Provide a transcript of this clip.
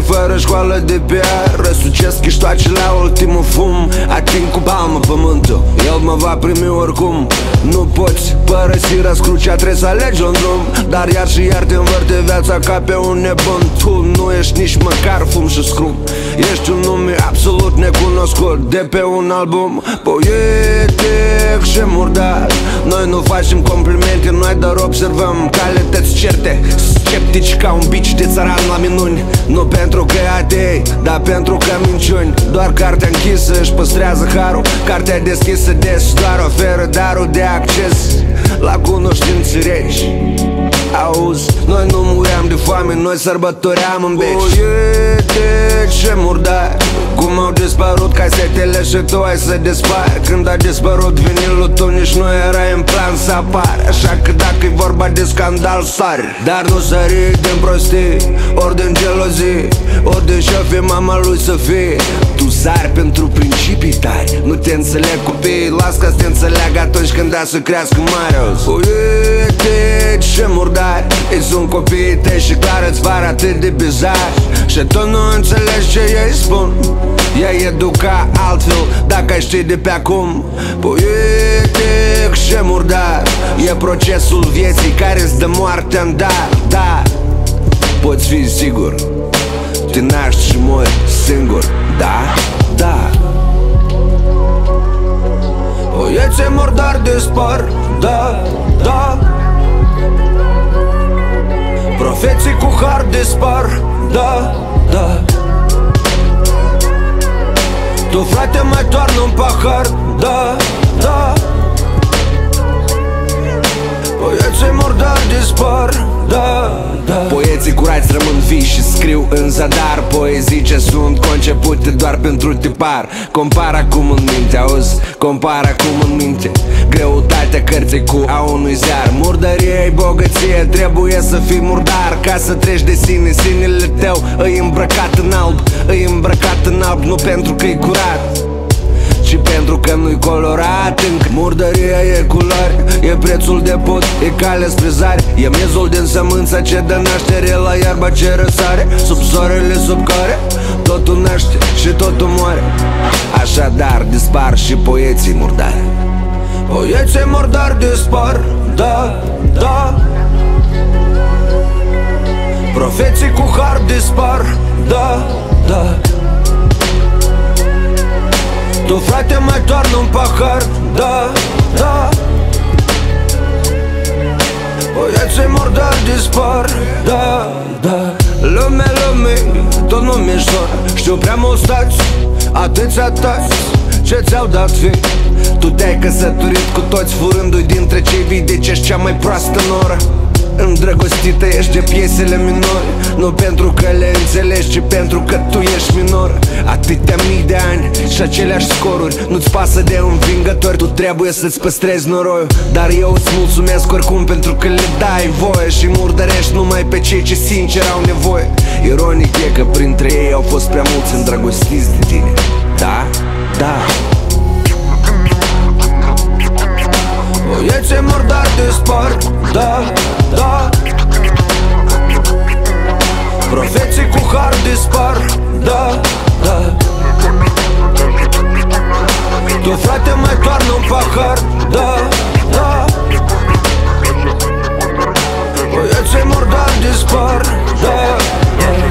fără școală de PR. Răsucesc chiștoace la ultimul fum, ating cu palmă pământul, el mă va primi oricum. Nu poți părăsi răscrucea, trebuie să alegi un drum. Dar iar și iar te învârte viața ca pe un nebun. Tu nu ești nici măcar fum și scrum, ești un nume absolut necunoscut de pe un album poetic și murdar. Noi nu facem complimente, noi doar observăm calități certe. Sceptici ca un bici de țăran la minuni. Nu pentru că e atei, dar pentru că minciuni. Doar cartea închisă își păstrează harul, cartea deschisă des doar oferă darul de acces la cunoștințe reci. Auzi, noi nu muream de foame, noi sărbătoream în beci. Poete ce murdar, cum au dispărut casetele și tu ai să dispari. Când a dispărut vinilul, tu nici nu erai în plan să apari. Așa că dacă e vorba de scandal, sari. Dar nu sări din prostii, ori din gelozii, ori din șefii mama lui să fie. Tu sari pentru principii tari, nu te înțeleg copiii, las ca să te înțeleagă atunci când da să crească mare. Poete ce murdar, ei sunt copiii tăi și clar îți par atât de bizar. Și tu nu înțelegi ce ei spun, ei educa altfel dacă ai ști de pe acum. Poetic și murdar, e procesul vieții care-ți dă moartea în dar. Dar poți fi sigur, te naști și mori singur. Da, da. Poeții murdari dispar. Da, da. Profeții cu har dispar. Da, da. Tu frate mai toarnă un pahar. Da, da. Poeții murdari dispar. Da, da. Poeții curați rămân vii și scriu în zadar poezii ce sunt concepute doar pentru tipar. Compar acum în minte, auzi? Compar acum în minte greutatea cărții cu a unui ziar. Murdărie-i bogăție, trebuie să fii murdar ca să treci de sine. Sinele tău îi îmbrăcat în alb, îi îmbrăcat în alb nu pentru că-i curat, ci pentru că nu-i colorat încă. Murdăria e culoare, e prețul de pot, e calea spre zare. E miezul din sămânța ce dă naștere la iarba ce răsare. Sub soarele sub care totul naște și totul moare. Așadar dispar și poeții murdari. Poeții murdari dispar. Da, da. Profeții cu har dispar. Da, da. Tu frate mai toarnă un pahar. Da, da. Poeții murdari dispar. Da, da. Lume, lume, tot nu mi-e jur. Știu prea mulți tați, atâția tați ce ți-au dat fi. Tu te-ai căsătorit cu toți, furându-i dintre cei vii. Deci ești cea mai proastă noră. Îndrăgostită ești de piesele minore, nu pentru că le înțelegi, ci pentru că tu ești minor. Atâtea mii de ani și aceleași scoruri, nu-ți pasă de învingători. Tu trebuie să-ți păstrezi noroiul, dar eu îți mulțumesc oricum pentru că le dai voie și murdărești numai pe cei ce sincer au nevoie. Ironic e că printre ei au fost prea mulți îndrăgostiți de tine. Da, da. Poeții murdari dispar. Da, da. Profeții cu har dispar. Da, da. Tu frate mai toarnă un pahar. Da, da. Poeții murdari dispar. Da, da.